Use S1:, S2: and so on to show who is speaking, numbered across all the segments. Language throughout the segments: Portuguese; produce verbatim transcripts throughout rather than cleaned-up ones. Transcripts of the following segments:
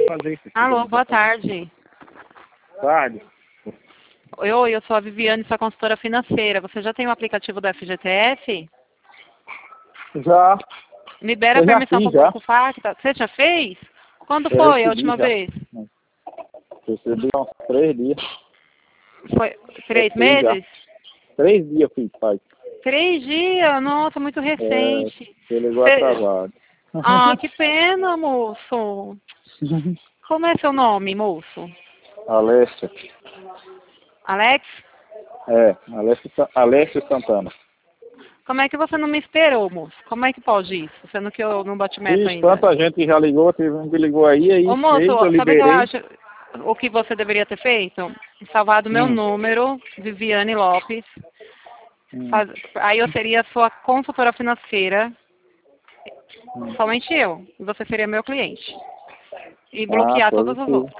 S1: fazer isso.
S2: Alô, boa tarde.
S1: Tarde.
S2: Oi, eu sou a Viviane, sua consultora financeira. Você já tem o aplicativo do F G T F?
S1: Já.
S2: Libera
S1: Eu
S2: a
S1: já
S2: permissão
S1: fiz,
S2: para o
S1: já.
S2: Banco Facta. Você já fez? Quando
S1: Eu
S2: foi a
S1: recebi,
S2: última
S1: já.
S2: vez?
S1: Recebi há uns três dias.
S2: Foi três
S1: Eu fiz, já.
S2: meses?
S1: Três dias eu fiz, pai.
S2: Três dias? Nossa, muito
S1: É,
S2: recente.
S1: você ligou
S2: Cê-
S1: atrasado.
S2: Ah, que pena, moço. Como é seu nome, moço?
S1: Alessio.
S2: Alex?
S1: É, Alessio, Sa- Alessio Santana.
S2: Como é que você não me esperou, moço? Como é que pode isso? Sendo que eu não bati meta
S1: Fiz,
S2: ainda.
S1: tanta gente já ligou, teve um que ligou aí, aí
S2: Ô, moço,
S1: fez, eu
S2: sabe o que eu
S1: liberei.
S2: acho? O que você deveria ter feito? Salvado meu
S1: Hum,
S2: número, Viviane Lopes.
S1: hum,
S2: Faz- Aí eu seria sua consultora financeira,
S1: hum.
S2: somente eu. E você seria meu cliente. E
S1: Ah,
S2: bloquear todos os
S1: positivo.
S2: outros.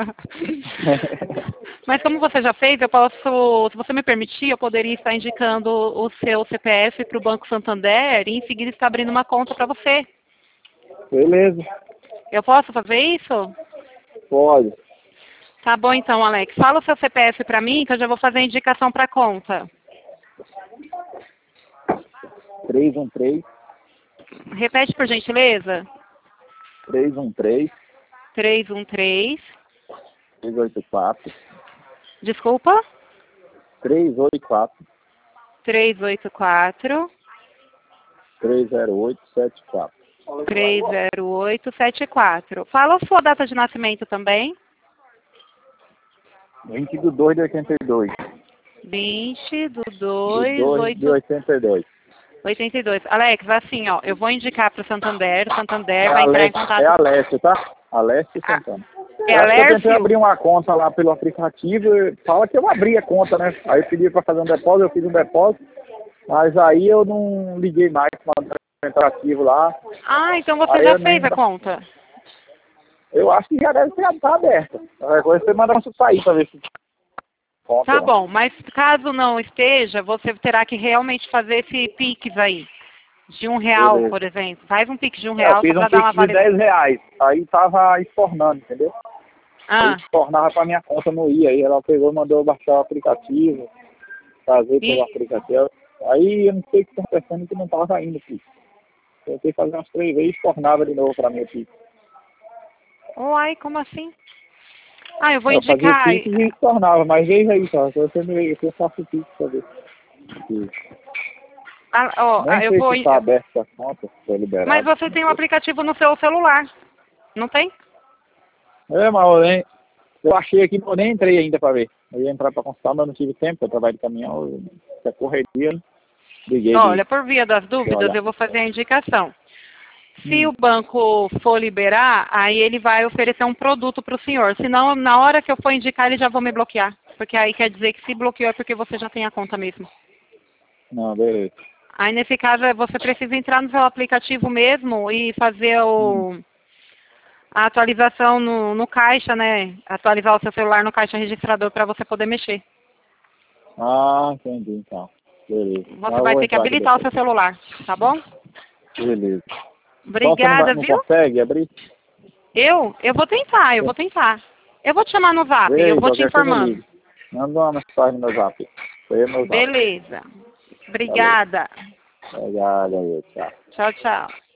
S2: Mas como você já fez, eu posso, se você me permitir, eu poderia estar indicando o seu C P F para o Banco Santander e em seguida estar abrindo uma conta para você.
S1: Beleza,
S2: Eu posso fazer isso?
S1: pode.
S2: Tá bom então, Alex. Fala o seu C P F para mim que eu já vou fazer a indicação para a conta.
S1: três um três,
S2: Repete por gentileza.
S1: três um três,
S2: três um três.
S1: três oito quatro,
S2: Desculpa.
S1: três oito quatro,
S2: três oito quatro.
S1: três zero oito sete quatro.
S2: três zero oito sete quatro. Fala a sua data de nascimento também.
S1: vinte de dois de oitenta e dois.
S2: vinte do
S1: De
S2: dois,
S1: dois de
S2: oito,
S1: oitenta e dois.
S2: oitenta e dois. Alex, assim, ó, eu vou indicar para o Santander, o
S1: É
S2: Santander vai entrar em
S1: Alessio, é
S2: contato.
S1: Alessio, tá? Alessio
S2: Ah,
S1: Santana.
S2: é
S1: Eu acho que eu tentei
S2: Alércio?
S1: abrir uma conta lá pelo aplicativo, e fala que eu abri a conta, né? Aí eu pedi para fazer um depósito, eu fiz um depósito, mas aí eu não liguei mais para o aplicativo lá.
S2: Ah, então você
S1: Aí
S2: já
S1: eu
S2: fez
S1: nem.
S2: a conta.
S1: Eu acho que já deve ter estar aberta. Qualquer coisa você manda você sair para ver se conta.
S2: Tá
S1: Né?
S2: bom, mas caso não esteja, você terá que realmente fazer esse Pix aí. De um real,
S1: Beleza.
S2: por exemplo. Faz um Pix de um
S1: É, eu
S2: real só
S1: fiz um
S2: para dar uma
S1: pix de
S2: validade.
S1: dez reais. Aí tava estornando, entendeu? Aí
S2: Ah,
S1: estornava pra minha conta, não ia. Aí ela pegou e mandou eu baixar o aplicativo, fazer pelo
S2: e...
S1: aplicativo. Aí eu não sei o que tá acontecendo que não tava indo, pix. Tentei fazer umas três vezes e estornava de novo pra mim o pix.
S2: Uai, como assim? Ah, eu vou
S1: Eu fazia
S2: indicar.
S1: pix e estornava, mas veja aí, só. Se você me eu faço pix pra ver.
S2: Ah, ó,
S1: Nem
S2: ah, eu
S1: sei
S2: vou.
S1: se tá aberta a conta, se é
S2: Mas
S1: liberado.
S2: você
S1: Não
S2: tem um
S1: sei.
S2: aplicativo no seu celular, não tem?
S1: É, mas eu, nem, eu achei aqui, mas eu nem entrei ainda pra ver. Eu ia entrar pra consultar, mas não tive tempo, eu trabalho de caminhão, eu, se é correria, né? Liguei de,
S2: Olha, por via das
S1: de
S2: dúvidas,
S1: olhar.
S2: eu vou fazer a indicação. Se
S1: Hum.
S2: o banco for liberar, aí ele vai oferecer um produto para o senhor. Senão, na hora que eu for indicar, ele já vão me bloquear. Porque aí quer dizer que se bloqueou é porque você já tem a conta mesmo.
S1: Não, beleza.
S2: Aí, nesse caso, é você precisa entrar no seu aplicativo mesmo e fazer
S1: Hum.
S2: o, a atualização no, no caixa, né? Atualizar o seu celular no caixa registrador para você poder mexer.
S1: Ah, entendi, então. Beleza. Então
S2: Você
S1: eu
S2: vai
S1: vou
S2: ter que
S1: entrar aqui
S2: habilitar o
S1: depois.
S2: seu celular, tá bom?
S1: Beleza. Então você não, vai,
S2: Obrigada,
S1: não
S2: viu?
S1: consegue abrir?
S2: Eu? Eu vou tentar, eu vou tentar. Eu vou te chamar no zap,
S1: Vê
S2: eu
S1: aí,
S2: vou te
S1: qualquer coisa
S2: informando.
S1: liga. Manda uma mensagem no meu zap. Foi meu zap.
S2: Beleza.
S1: Valeu.
S2: Obrigada.
S1: Obrigado, aí, tchau.
S2: Tchau, tchau.